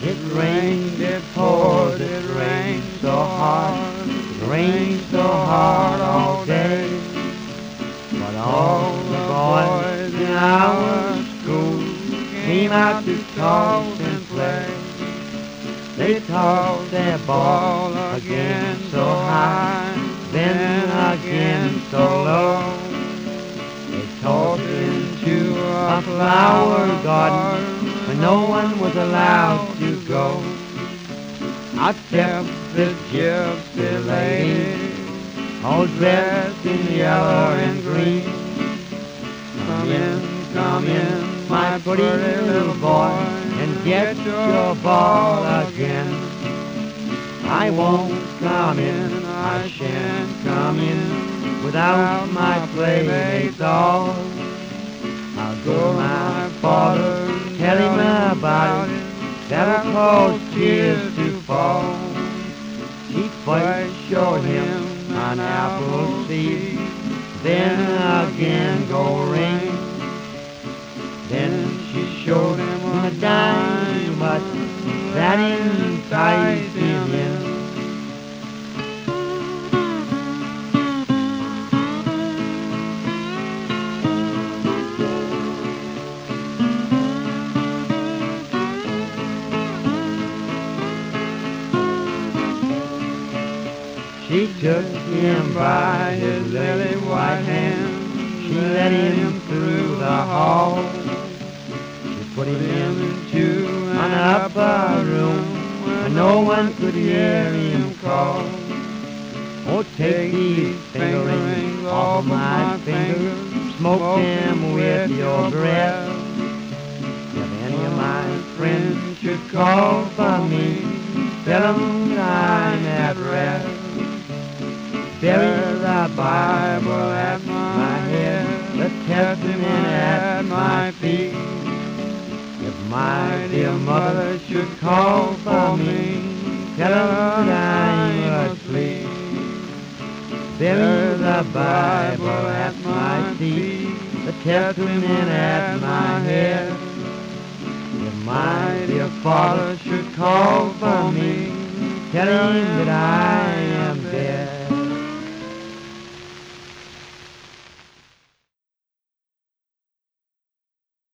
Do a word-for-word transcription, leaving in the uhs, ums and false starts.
It rained, it poured, it rained so hard, it rained so hard all day. But all the boys in our school came out to toss and play. They tossed their ball again so high, then again so low. They tossed it into a flower garden where no one was allowed to go. Out stepped the gypsy lady, all dressed in yellow and green. Come in, come in, my pretty little boy, and get your ball again. I won't come in, I shan't come in without my playmates all. I'll go to my father, tell him about it, that'll cause tears to fall. She first showed him an apple seed, then again gold ring. Then she showed him a dime, but that enticed him in. She took him by his lily white hand, she led him through the hall. She put him into an upper room where no one could hear him call. Oh, take these finger rings off my fingers, smoke them with your breath. If any of my friends should call for me, tell them I'm at rest. There is the Bible at my head, the Testament at my feet. If my dear mother should call for me, tell her I'm asleep. There is the Bible at my feet, the Testament at my head. If my dear father should call for me, tell him that I